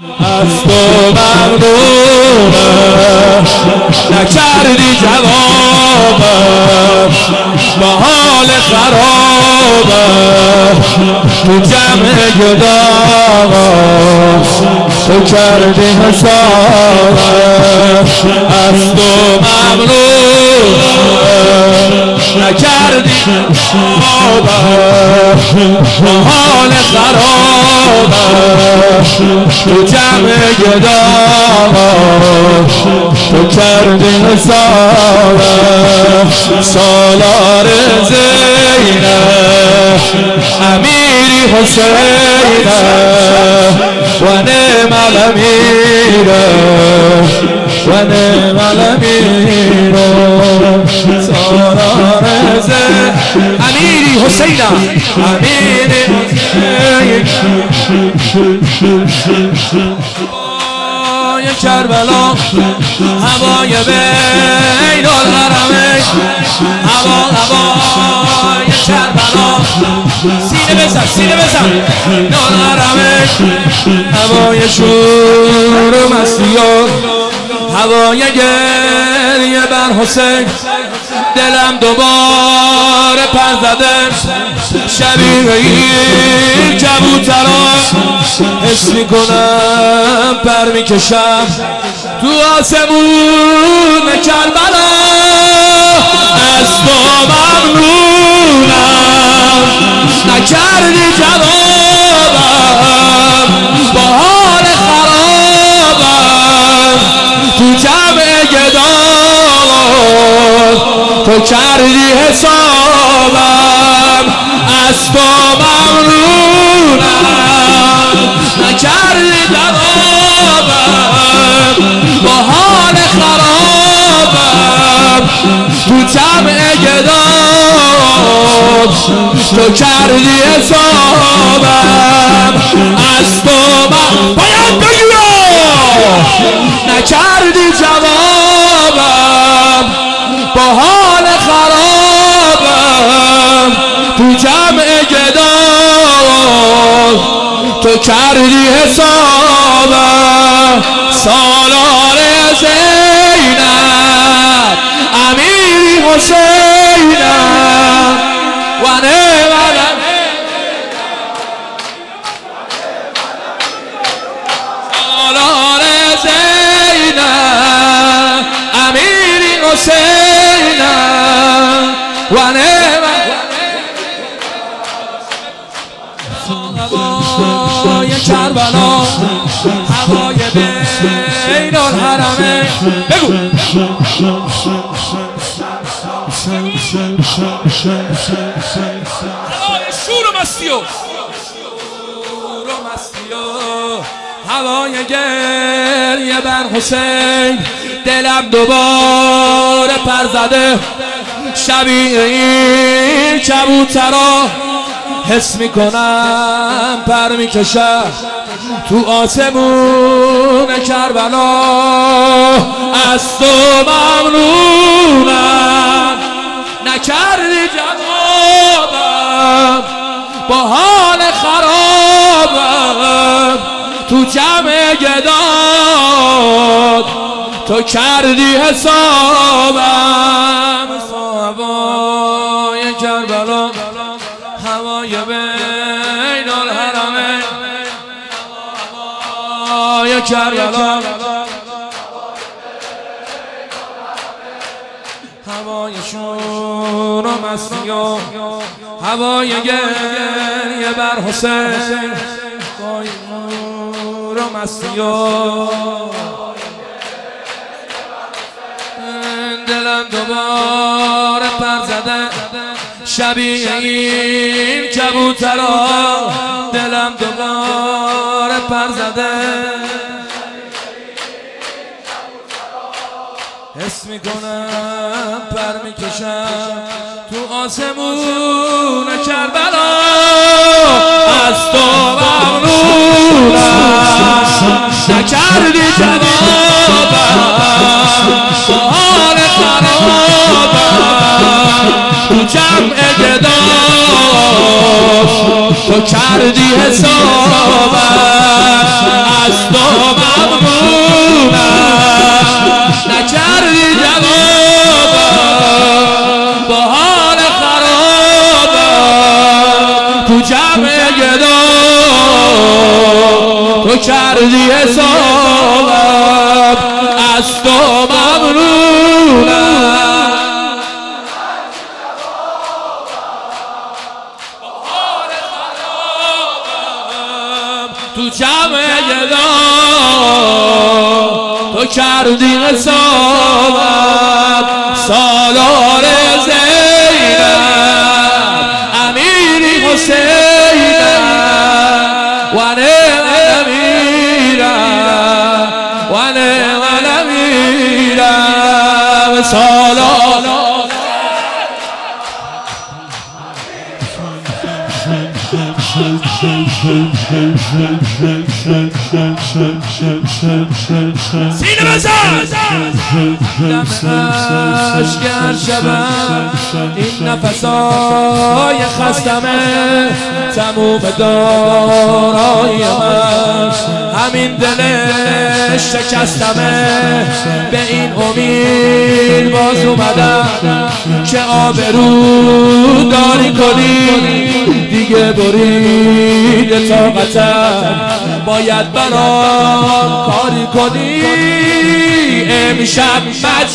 از تو ممنونم نکردی جوابم با حال خرابم تو جمع گداغم تو کردی حسابم از تو ممنونم نکردی جوابم با حال خرابم تو جمع گداغم تو کردی حسابم سالار زینب امیری حسینم و نعم الامیرم و نعم الامیرم سالار زینب امیری حسینم امیری حسینم کربلا هوای بین الحرمین هوای کربلا سینه بزن سینه بزن بین الحرمین هوای شور و مستی و هوای گریه بر حسین دلم دوباره پر زده شبیه این کبوتران حس میکنم پر میکشم تو آسمون کربلا از تو ممنونم نکردی جوابم با حال خرابم تو جمع گداغم تو کردی حسابم از تو ممنونم نکردی جوابم با حال خرابم تو جمع گداغم تو کردی حسابم از تو باید بگیرم نکردی جوابم با حال خرابم تو جمع گداغم تو کردی حسابم سالار زینب امیری حسینم و نعم سالار زینب امیری حسینم و نعم هوای کربلا هوای بین الحرمین بگو هوای شور و مستی و هوای گریه بر حسین دلم دوباره پر زده شبیه این کبوترا حس میکنم پر میکشم تو آسمون کربلا از تو ممنونم نکردی جوابم با حال خرابم تو جمع گداد تو کردی حسابم هوای کربلا هوای بین الحرمین هوای کربلا هوای شور و مستی و هوای گریه بر حسین هوای شور و مستی و دلم دوباره پر زده شبیه این کبوترا دلم دوباره پر زده حس میکنم پر میکشم تو آسمون کربلا از تو ممنونم نکردی جوابم حال خرابم تو جمع گداغم تو کردی حسابم از تو تو کردی حسابم از تو ممنونم تو جمع گدام تو کردی حسابم سالار زینب امیری حسینم و نعم امیرم و نعم امیرم سالار سینه بزن اشکر شبم این نفسای خستمه تموم دارایی من همین دل شکستمه به این امید باز اومدم که آبرو داری کنی دیگه برید طاقتم باید برام کاری کنی امشب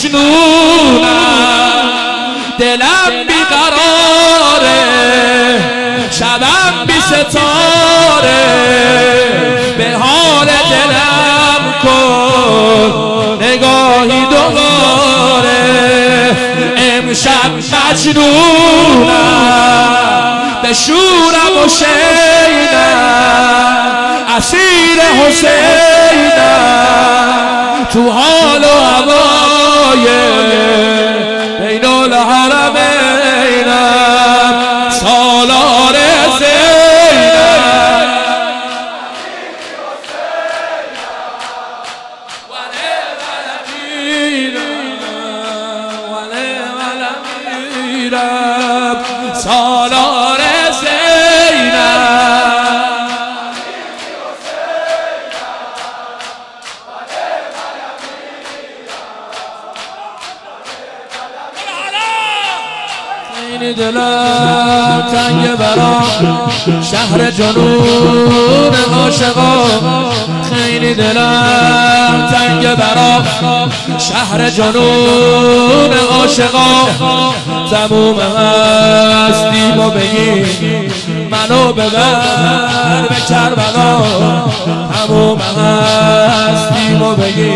مجنونم دلم بیقراره شبم بی ستاره به حال دلم کن نگاهی دوباره امشب مجنونم به شورم و شینم اسیر حسینم تو حال و هوای بین الحرمینم سالار زینب و نعم امیرم سالار خیلی دلم تنگ برام شهر جنون عاشقان خیلی دلم تنگ برام شهر جنون عاشقان تموم هستیمو بگی منو ببر به کربلا تموم هستیمو بگی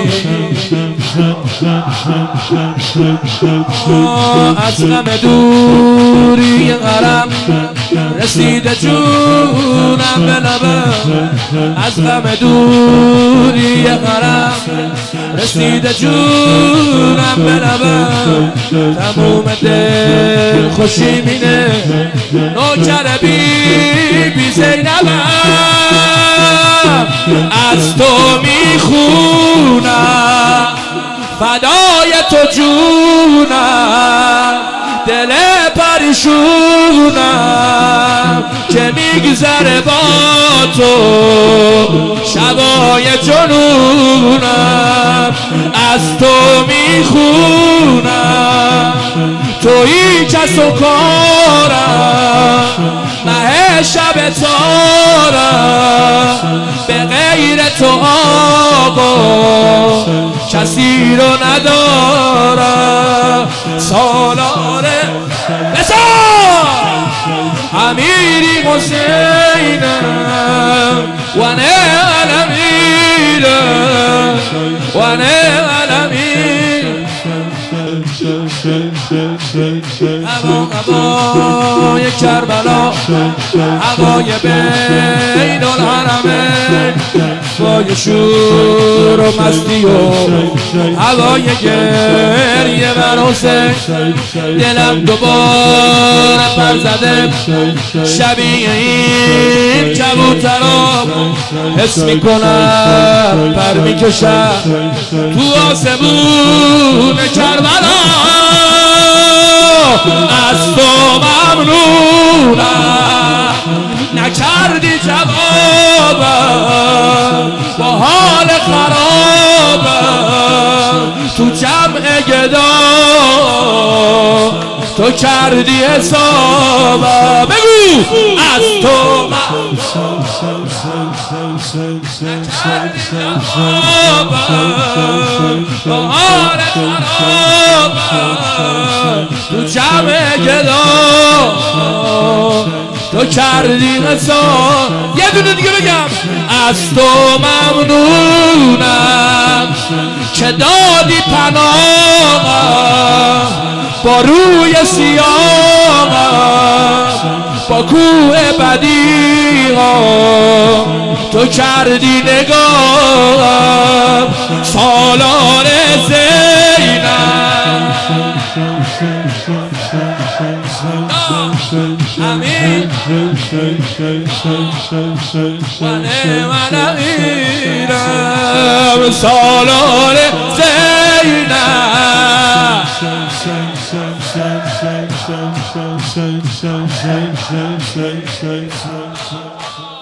از غم دوری حرم رسیده جونم به لبم از غم دوری حرم رسیده جونم به لبم تموم دل خوشی مینه نوکر بی زینبم از تو میخونم فدای تو جونم دل پریشونم که میگذره با تو شبای جنونم از تو میخونم تویی کس و کارم مه شب تارم به غیر تو آقا کسی رو ندارم سالار بسار امیری حسینم و نعم امیرم و نعم امیرم هوای کربلا هوای بین الحرمین هوای شور و مستی و هوای گریه بر حسین دلم دوباره پر زده شبیه این کبوترا حس میکنم پر میکشم تو آسمون کربلا از تو ممنونم نکردی جوابم با حال خرابم تو جمع گدا تو کردی حسابم بگو از تو حالت خرابم تو جمع گدا تو کردی قصار. یه دونه دیگه بگم از تو ممنونم که دادی پناهم با روی سیاهم با کوه بدیهام تو کردی نگاهم سالار زینم امین من امیرم سالار زینم